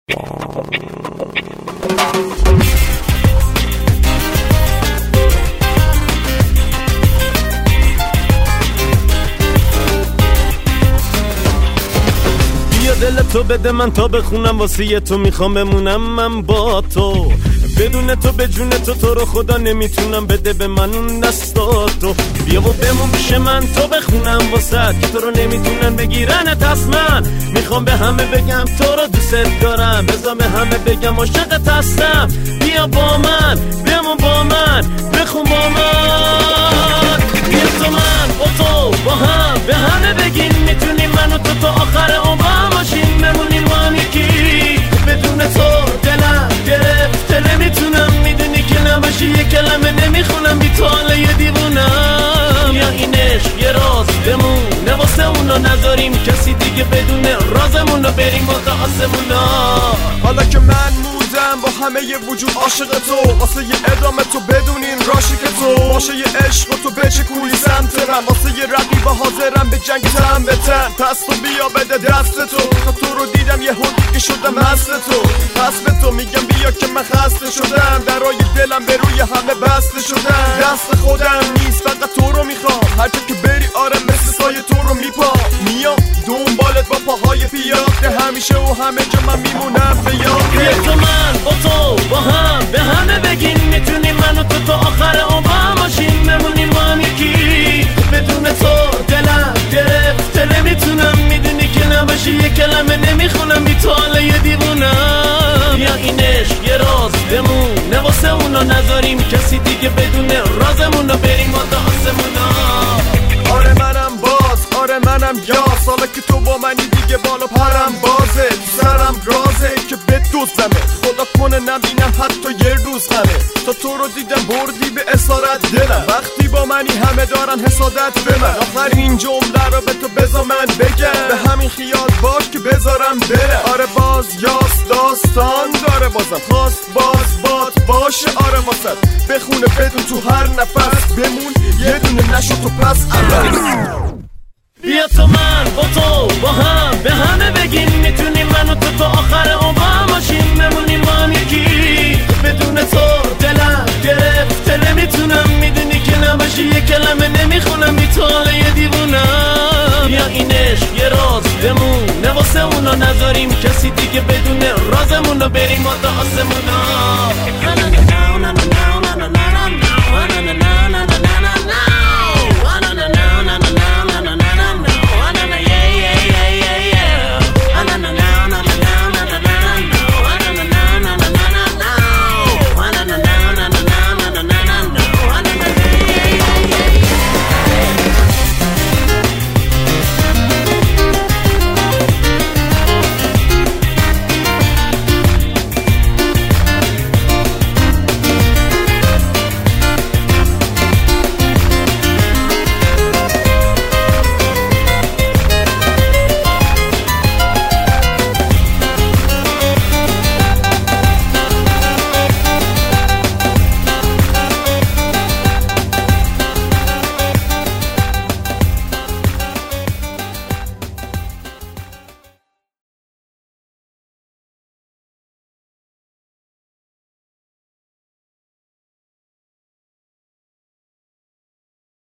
دل تو بده من تا بخونم واسه تو میخوام بمونم من با تو بدون تو به جون تو رو خدا نمیتونم بده به من اون دستاتو بیا و بمون پیش من تو بخونم واسه که تو رو نمیتونن بگیرنت از من میخوام به همه بگم تو رو دوست دارم بذار به همه بگم عاشقت هستم بیا با من بمون با من بخون با من بیا تو من با تو با هم به همه بگین میتونیم من و تو آخر عمر باشیم بمونیم با هم یکی بدون تو دلم گرفته نمیتونم میدونی که نباشی یه کلمه نمیخونم بی تو حاله یه دیوونم یا این عشق یه راز بمونه واسه اونا نذاریم کسی دیگه بدونه رازمون رو بریم واسه آسمونا حالا که من موندم با همه ی وجود عاشق تو واسه یه ادامه تو بدونین راشی که تو باشه یه عشق و تو بچکونی سمت من واسه یه رقیب حاضرم به جنگ تن به تن پس تو بیا بده دست تو تا تو رو دیدم یه هودی که شدم هست تو پس به تو میگم بیا که من خسته شدم درای دلم به روی همه بسته شدم دست خودم نیست فقط تو رو میخوام هر که بری آره مثل سایه تو رو میپام میام دنبالت با پاهای پیاده همیشه و همه جا من میمونم به یاد بیا تو من با تو با هم به همه بگین میتونیم من و تو آخر عمر باشیم بمونیم با هم یکی بدون تو دلم گرفته نمیتونم میدونی که نباشی یه کلمه نمیخونم بی تو حاله یه دیوونم یا این عشق یه راز بمونه واسه اونا نذاریم کسی دیگه بدونه رازمون رو بریم واسه آسمونا آره منم باز آره منم یاس حالا که تو با منی دیگه بالا پرم بازه تو سرم رازه که بدوزمه خدا کنه نبینم حتی یه روز غمه تا تو رو دیدم بردی به اسارت دلم وقتی با منی همه دارن حسادت به من آخرین جمله رو به تو بذار من بگم به همین خیال باش که بذارم برم آره باز یاس داستان داره بازم خواست باز باشه آره واسد بخونه بدون تو هر نفس بمون یه دونه نشو تو پس بیا تو من با تو با هم به همه بگین میتونیم من و تو آخر عمر باشیم بمونیم با هم یکی بدون تو دلم گرفته نمیتونم میدونی که نباشی یه کلمه نمیخونم بی تو حاله یه دیوونم یا این عشق یه راز بمونه واسه اونا نذاریم کسی دیگه بدونه رازمون رو بریم واسه آسمونا